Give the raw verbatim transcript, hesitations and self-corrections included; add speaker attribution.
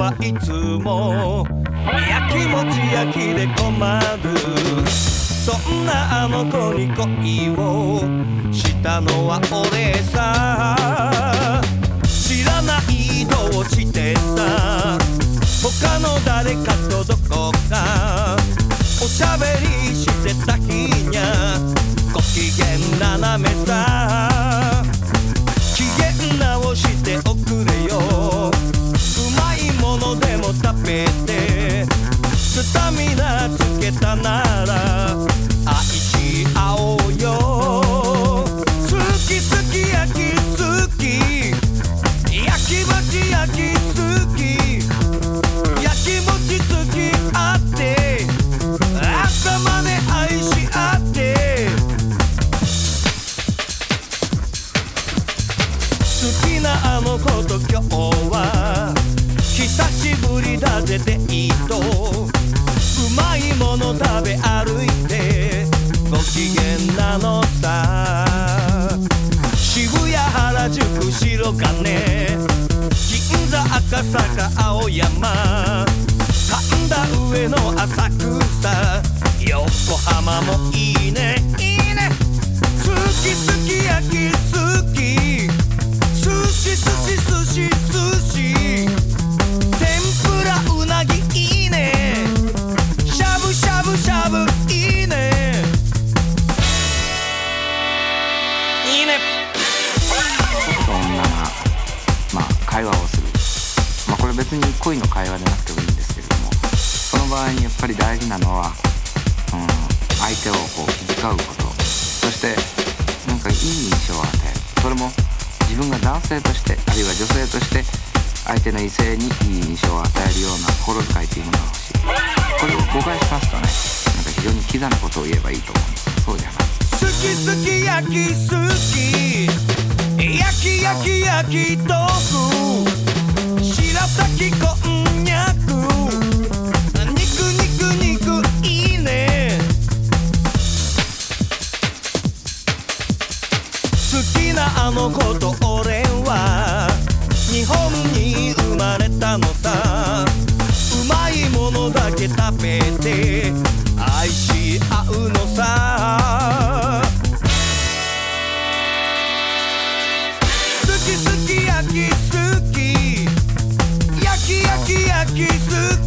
Speaker 1: はいつもやきもち焼きで困る。そんなあの子に恋をしたのは俺さ。知らないどうしてさ、他の誰かとどこかおしゃべりしてた日にゃご機嫌斜めさ。機嫌直しておくれよ、うまいものでも食べてスタミナつけたなら愛し合おうよ。好き好き焼き好き焼きもち焼き好き焼きもち好きあって朝まで愛し合って。好きなあの子と今日は久しぶりだぜデート。うまいもの食べ歩いてご機嫌なのさ。渋谷原宿白金銀座赤坂青山神田上野浅草横浜もいいねいいね。好き好き焼き好き寿司寿司寿司寿司天ぷらうなぎいいね。しゃぶしゃぶしゃぶいいねいいね。
Speaker 2: 男と女がまあ会話をする、まあこれ別に恋の会話でなくてもいいんですけれども、その場合にやっぱり大事なのは、うん、相手をこう気遣うこと、そしてなんかいい印象を与える。それも自分が男性としてあるいは女性として相手の異性にいい印象を与えるような心遣いというものが欲しい。これを誤解しますとね、なんか非常にキザなことを言えばいいと思うんです。そうじゃない。
Speaker 1: 好き好き焼き好き焼き焼き焼き豆腐白滝こんにゃく肉肉肉いいね。好きなあの子と俺は日本に生まれたのさ。うまいものだけ食べて愛し合うのさ。好き好き焼き好き焼き焼き焼き好き